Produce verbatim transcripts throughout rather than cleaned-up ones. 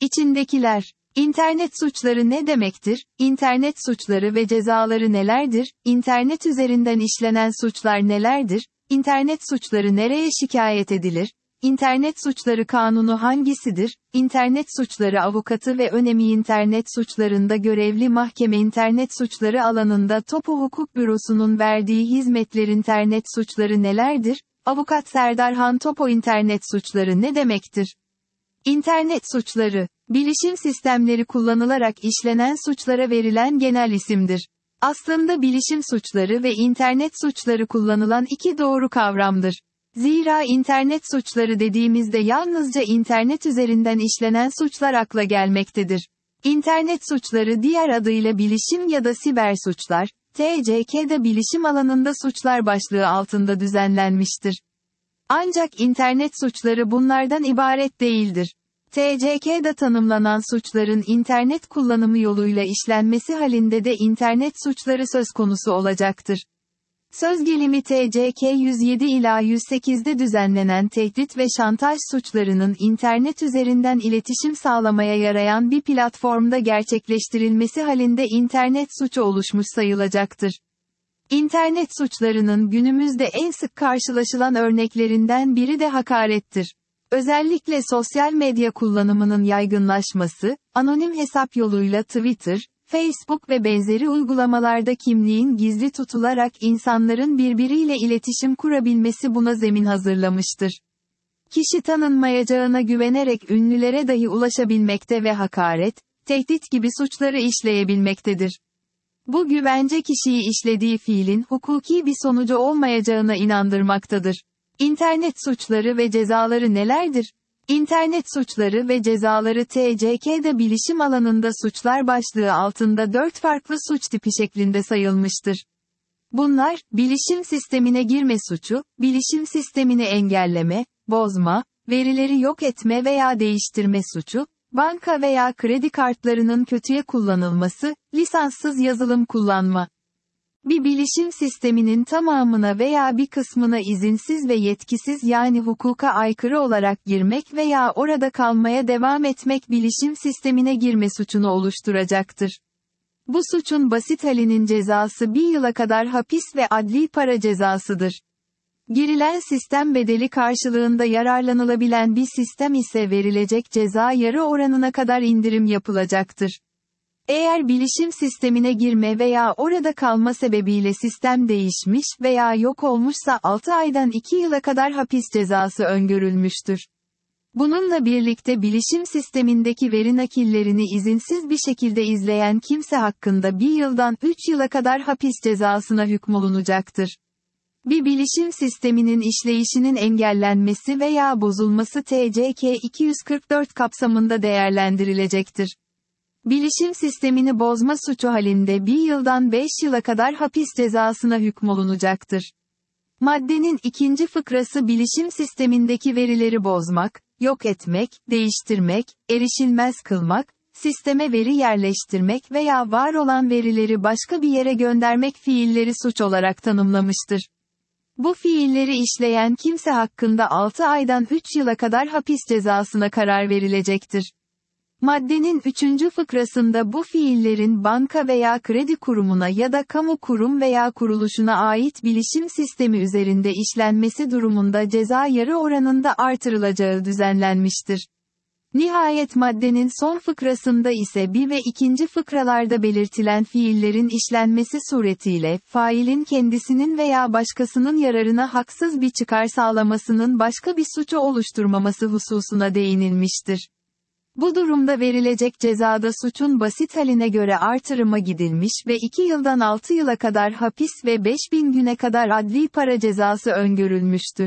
İçindekiler. İnternet suçları ne demektir? İnternet suçları ve cezaları nelerdir? İnternet üzerinden işlenen suçlar nelerdir? İnternet suçları nereye şikayet edilir? İnternet suçları kanunu hangisidir? İnternet suçları avukatı ve önemi internet suçlarında görevli mahkeme internet suçları alanında Topu Hukuk Bürosu'nun verdiği hizmetler internet suçları nelerdir? Avukat Serdar Han Topo internet suçları ne demektir? İnternet suçları, bilişim sistemleri kullanılarak işlenen suçlara verilen genel isimdir. Aslında bilişim suçları ve internet suçları kullanılan iki doğru kavramdır. Zira internet suçları dediğimizde yalnızca internet üzerinden işlenen suçlar akla gelmektedir. İnternet suçları diğer adıyla bilişim ya da siber suçlar, T C K'de bilişim alanında suçlar başlığı altında düzenlenmiştir. Ancak internet suçları bunlardan ibaret değildir. T C K'de tanımlanan suçların internet kullanımı yoluyla işlenmesi halinde de internet suçları söz konusu olacaktır. Söz gelimi T C K yüz yedi ila yüz sekizde düzenlenen tehdit ve şantaj suçlarının internet üzerinden iletişim sağlamaya yarayan bir platformda gerçekleştirilmesi halinde internet suçu oluşmuş sayılacaktır. İnternet suçlarının günümüzde en sık karşılaşılan örneklerinden biri de hakarettir. Özellikle sosyal medya kullanımının yaygınlaşması, anonim hesap yoluyla Twitter, Facebook ve benzeri uygulamalarda kimliğin gizli tutularak insanların birbiriyle iletişim kurabilmesi buna zemin hazırlamıştır. Kişi tanınmayacağına güvenerek ünlülere dahi ulaşabilmekte ve hakaret, tehdit gibi suçları işleyebilmektedir. Bu güvence kişiyi işlediği fiilin hukuki bir sonucu olmayacağına inandırmaktadır. İnternet suçları ve cezaları nelerdir? İnternet suçları ve cezaları T C K'de bilişim alanında suçlar başlığı altında dört farklı suç tipi şeklinde sayılmıştır. Bunlar, bilişim sistemine girme suçu, bilişim sistemini engelleme, bozma, verileri yok etme veya değiştirme suçu, banka veya kredi kartlarının kötüye kullanılması, lisanssız yazılım kullanma. Bir bilişim sisteminin tamamına veya bir kısmına izinsiz ve yetkisiz yani hukuka aykırı olarak girmek veya orada kalmaya devam etmek bilişim sistemine girme suçunu oluşturacaktır. Bu suçun basit halinin cezası bir yıla kadar hapis ve adli para cezasıdır. Girilen sistem bedeli karşılığında yararlanılabilen bir sistem ise verilecek ceza yarı oranına kadar indirim yapılacaktır. Eğer bilişim sistemine girme veya orada kalma sebebiyle sistem değişmiş veya yok olmuşsa altı aydan iki yıla kadar hapis cezası öngörülmüştür. Bununla birlikte bilişim sistemindeki veri nakillerini izinsiz bir şekilde izleyen kimse hakkında bir yıldan üç yıla kadar hapis cezasına hükmolunacaktır. Bir bilişim sisteminin işleyişinin engellenmesi veya bozulması T C K iki yüz kırk dört kapsamında değerlendirilecektir. Bilişim sistemini bozma suçu halinde bir yıldan beş yıla kadar hapis cezasına hükmolunacaktır. Maddenin ikinci fıkrası bilişim sistemindeki verileri bozmak, yok etmek, değiştirmek, erişilmez kılmak, sisteme veri yerleştirmek veya var olan verileri başka bir yere göndermek fiilleri suç olarak tanımlamıştır. Bu fiilleri işleyen kimse hakkında altı aydan üç yıla kadar hapis cezasına karar verilecektir. Maddenin üçüncü fıkrasında bu fiillerin banka veya kredi kurumuna ya da kamu kurum veya kuruluşuna ait bilişim sistemi üzerinde işlenmesi durumunda ceza yarı oranında artırılacağı düzenlenmiştir. Nihayet maddenin son fıkrasında ise bir ve ikinci fıkralarda belirtilen fiillerin işlenmesi suretiyle, failin kendisinin veya başkasının yararına haksız bir çıkar sağlamasının başka bir suçu oluşturmaması hususuna değinilmiştir. Bu durumda verilecek cezada suçun basit haline göre artırıma gidilmiş ve iki yıldan altı yıla kadar hapis ve beş bin güne kadar adli para cezası öngörülmüştür.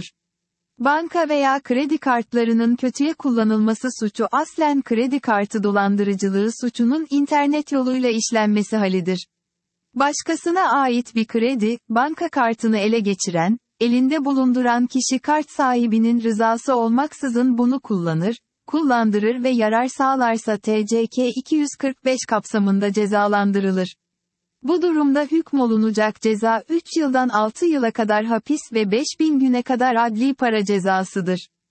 Banka veya kredi kartlarının kötüye kullanılması suçu aslen kredi kartı dolandırıcılığı suçunun internet yoluyla işlenmesi halidir. Başkasına ait bir kredi, banka kartını ele geçiren, elinde bulunduran kişi kart sahibinin rızası olmaksızın bunu kullanır, kullandırır ve yarar sağlarsa T C K iki yüz kırk beş kapsamında cezalandırılır. Bu durumda hükmolunacak ceza üç yıldan altı yıla kadar hapis ve beş bin güne kadar adli para cezasıdır.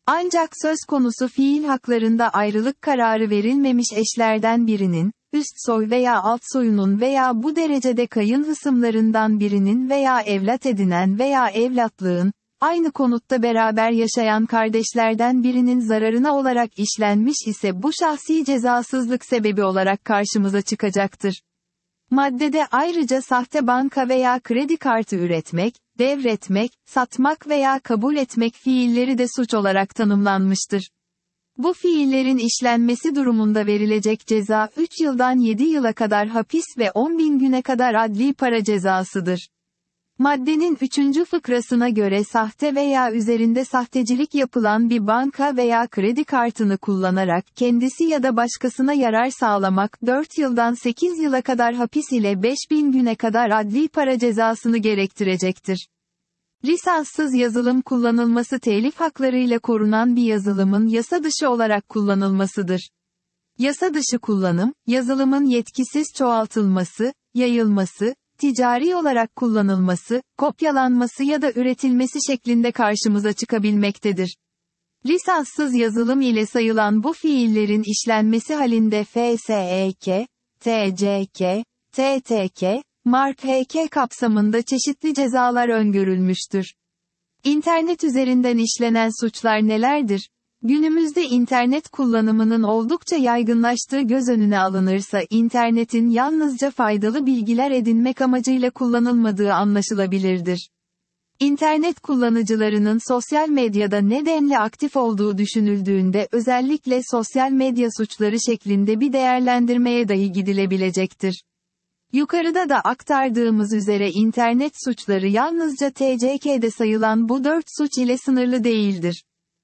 Ancak söz konusu fiil haklarında ayrılık kararı verilmemiş eşlerden birinin, üst soy veya alt soyunun veya bu derecede kayın hısımlarından birinin veya evlat edinen veya evlatlığın, aynı konutta beraber yaşayan kardeşlerden birinin zararına olarak işlenmiş ise bu şahsi cezasızlık sebebi olarak karşımıza çıkacaktır. Maddede ayrıca sahte banka veya kredi kartı üretmek, devretmek, satmak veya kabul etmek fiilleri de suç olarak tanımlanmıştır. Bu fiillerin işlenmesi durumunda verilecek ceza üç yıldan yedi yıla kadar hapis ve on bin güne kadar adli para cezasıdır. Maddenin üçüncü fıkrasına göre sahte veya üzerinde sahtecilik yapılan bir banka veya kredi kartını kullanarak kendisi ya da başkasına yarar sağlamak dört yıldan sekiz yıla kadar hapis ile beş bin güne kadar adli para cezasını gerektirecektir. Lisanssız yazılım kullanılması telif haklarıyla korunan bir yazılımın yasa dışı olarak kullanılmasıdır. Yasa dışı kullanım, yazılımın yetkisiz çoğaltılması, yayılması, ticari olarak kullanılması, kopyalanması ya da üretilmesi şeklinde karşımıza çıkabilmektedir. Lisanssız yazılım ile sayılan bu fiillerin işlenmesi halinde F S E K, T C K, T T K, Mark H K kapsamında çeşitli cezalar öngörülmüştür. İnternet üzerinden işlenen suçlar nelerdir? Günümüzde internet kullanımının oldukça yaygınlaştığı göz önüne alınırsa internetin yalnızca faydalı bilgiler edinmek amacıyla kullanılmadığı anlaşılabilirdir. İnternet kullanıcılarının sosyal medyada ne denli aktif olduğu düşünüldüğünde özellikle sosyal medya suçları şeklinde bir değerlendirmeye dahi gidilebilecektir. Yukarıda da aktardığımız üzere internet suçları yalnızca T C K'de sayılan bu dört suç ile sınırlı değildir.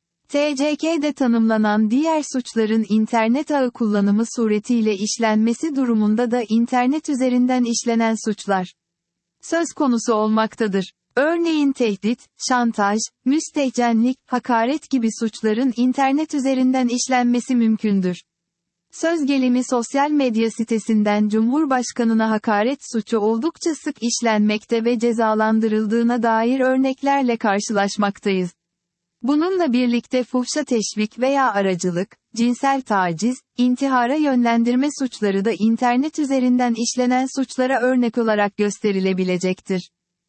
T C K'de tanımlanan diğer suçların internet ağı kullanımı suretiyle işlenmesi durumunda da internet üzerinden işlenen suçlar söz konusu olmaktadır. Örneğin tehdit, şantaj, müstehcenlik, hakaret gibi suçların internet üzerinden işlenmesi mümkündür. Söz gelimi sosyal medya sitesinden Cumhurbaşkanına hakaret suçu oldukça sık işlenmekte ve cezalandırıldığına dair örneklerle karşılaşmaktayız. Bununla birlikte fuhşa teşvik veya aracılık, cinsel taciz, intihara yönlendirme suçları da internet üzerinden işlenen suçlara örnek olarak gösterilebilecektir.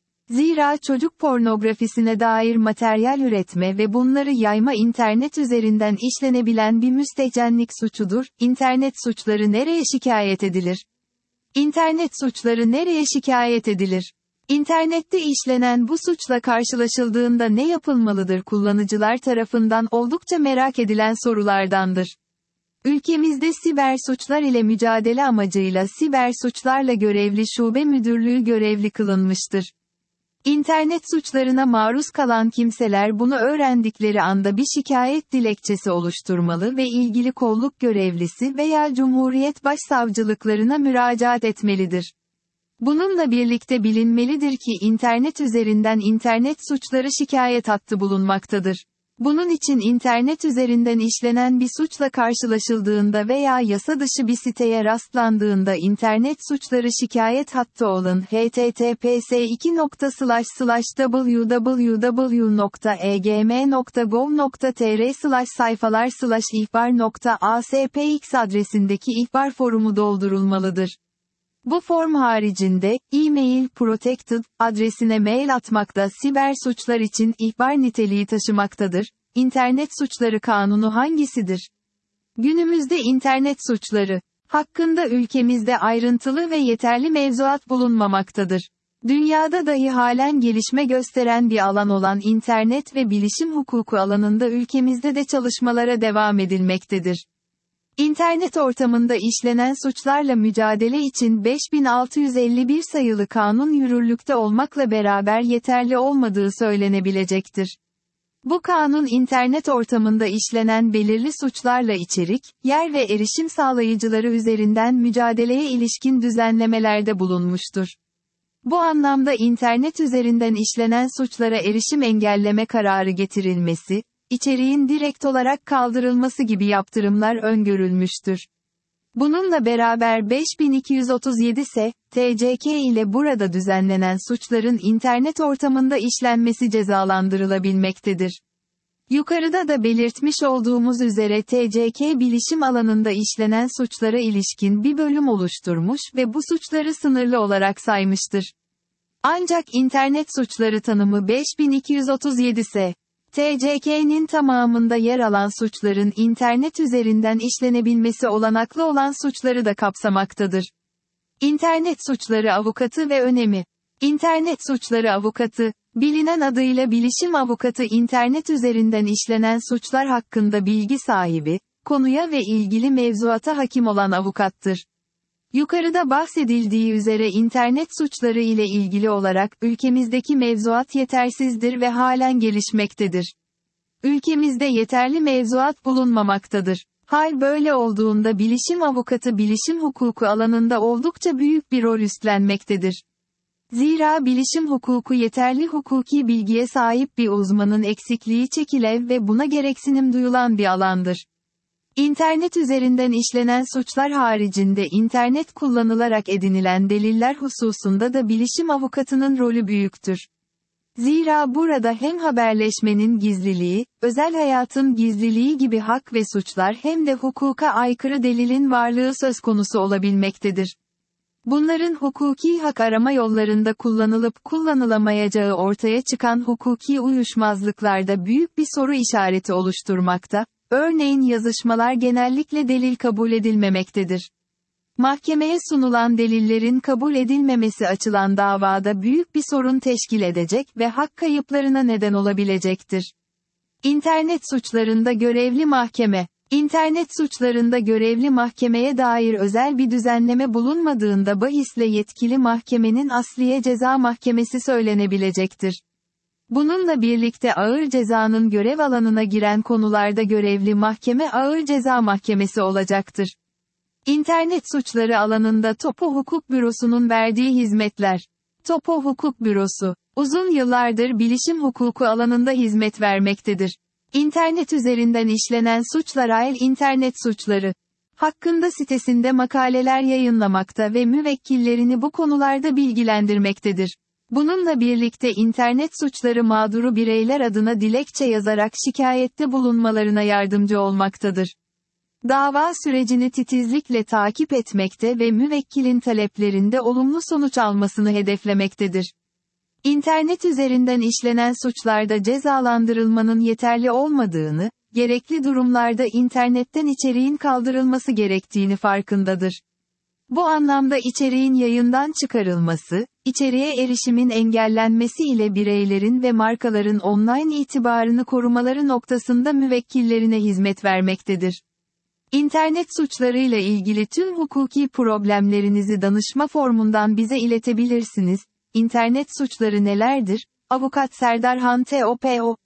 Zira çocuk pornografisine dair materyal üretme ve bunları yayma internet üzerinden işlenebilen bir müstehcenlik suçudur. İnternet suçları nereye şikayet edilir? İnternet suçları nereye şikayet edilir? İnternette işlenen bu suçla karşılaşıldığında ne yapılmalıdır kullanıcılar tarafından oldukça merak edilen sorulardandır. Ülkemizde siber suçlar ile mücadele amacıyla siber suçlarla görevli şube müdürlüğü görevli kılınmıştır. İnternet suçlarına maruz kalan kimseler bunu öğrendikleri anda bir şikayet dilekçesi oluşturmalı ve ilgili kolluk görevlisi veya Cumhuriyet Başsavcılıklarına müracaat etmelidir. Bununla birlikte bilinmelidir ki internet üzerinden internet suçları şikayet hattı bulunmaktadır. Bunun için internet üzerinden işlenen bir suçla karşılaşıldığında veya yasa dışı bir siteye rastlandığında internet suçları şikayet hattı olan h t t p s iki nokta slash slash w w w nokta e g m nokta gov nokta t r slash sayfalar slash ihbar nokta a s p x adresindeki ihbar forumu doldurulmalıdır. Bu form haricinde, e-mail protected adresine mail atmak da siber suçlar için ihbar niteliği taşımaktadır. İnternet suçları kanunu hangisidir? Günümüzde internet suçları hakkında ülkemizde ayrıntılı ve yeterli mevzuat bulunmamaktadır. Dünyada dahi halen gelişme gösteren bir alan olan internet ve bilişim hukuku alanında ülkemizde de çalışmalara devam edilmektedir. İnternet ortamında işlenen suçlarla mücadele için beş bin altı yüz elli bir sayılı kanun yürürlükte olmakla beraber yeterli olmadığı söylenebilecektir. Bu kanun internet ortamında işlenen belirli suçlarla içerik, yer ve erişim sağlayıcıları üzerinden mücadeleye ilişkin düzenlemelerde bulunmuştur. Bu anlamda internet üzerinden işlenen suçlara erişim engelleme kararı getirilmesi, içeriğin direkt olarak kaldırılması gibi yaptırımlar öngörülmüştür. Bununla beraber beş bin iki yüz otuz yedi S, T C K ile burada düzenlenen suçların internet ortamında işlenmesi cezalandırılabilmektedir. Yukarıda da belirtmiş olduğumuz üzere T C K bilişim alanında işlenen suçlara ilişkin bir bölüm oluşturmuş ve bu suçları sınırlı olarak saymıştır. Ancak internet suçları tanımı beş bin iki yüz otuz yedi S. T C K'nin tamamında yer alan suçların internet üzerinden işlenebilmesi olanaklı olan suçları da kapsamaktadır. İnternet suçları avukatı ve önemi. İnternet suçları avukatı, bilinen adıyla bilişim avukatı internet üzerinden işlenen suçlar hakkında bilgi sahibi, konuya ve ilgili mevzuata hakim olan avukattır. Yukarıda bahsedildiği üzere internet suçları ile ilgili olarak ülkemizdeki mevzuat yetersizdir ve halen gelişmektedir. Ülkemizde yeterli mevzuat bulunmamaktadır. Hal böyle olduğunda bilişim avukatı bilişim hukuku alanında oldukça büyük bir rol üstlenmektedir. Zira bilişim hukuku yeterli hukuki bilgiye sahip bir uzmanın eksikliği çekilev ve buna gereksinim duyulan bir alandır. İnternet üzerinden işlenen suçlar haricinde internet kullanılarak edinilen deliller hususunda da bilişim avukatının rolü büyüktür. Zira burada hem haberleşmenin gizliliği, özel hayatın gizliliği gibi hak ve suçlar hem de hukuka aykırı delilin varlığı söz konusu olabilmektedir. Bunların hukuki hak arama yollarında kullanılıp kullanılamayacağı ortaya çıkan hukuki uyuşmazlıklarda büyük bir soru işareti oluşturmakta, örneğin yazışmalar genellikle delil kabul edilmemektedir. Mahkemeye sunulan delillerin kabul edilmemesi açılan davada büyük bir sorun teşkil edecek ve hak kayıplarına neden olabilecektir. İnternet suçlarında görevli mahkeme. İnternet suçlarında görevli mahkemeye dair özel bir düzenleme bulunmadığında bahisle yetkili mahkemenin Asliye Ceza Mahkemesi söylenebilecektir. Bununla birlikte ağır cezanın görev alanına giren konularda görevli mahkeme Ağır Ceza Mahkemesi olacaktır. İnternet suçları alanında Topo Hukuk Bürosu'nun verdiği hizmetler. Topo Hukuk Bürosu, uzun yıllardır bilişim hukuku alanında hizmet vermektedir. İnternet üzerinden işlenen suçlar ayrı internet suçları hakkında sitesinde makaleler yayınlamakta ve müvekkillerini bu konularda bilgilendirmektedir. Bununla birlikte internet suçları mağduru bireyler adına dilekçe yazarak şikayette bulunmalarına yardımcı olmaktadır. Dava sürecini titizlikle takip etmekte ve müvekkilin taleplerinde olumlu sonuç almasını hedeflemektedir. İnternet üzerinden işlenen suçlarda cezalandırılmanın yeterli olmadığını, gerekli durumlarda internetten içeriğin kaldırılması gerektiğini farkındadır. Bu anlamda içeriğin yayından çıkarılması, içeriğe erişimin engellenmesi ile bireylerin ve markaların online itibarını korumaları noktasında müvekkillerine hizmet vermektedir. İnternet suçlarıyla ilgili tüm hukuki problemlerinizi danışma formundan bize iletebilirsiniz. İnternet suçları nelerdir? Avukat Serdar Han T O P O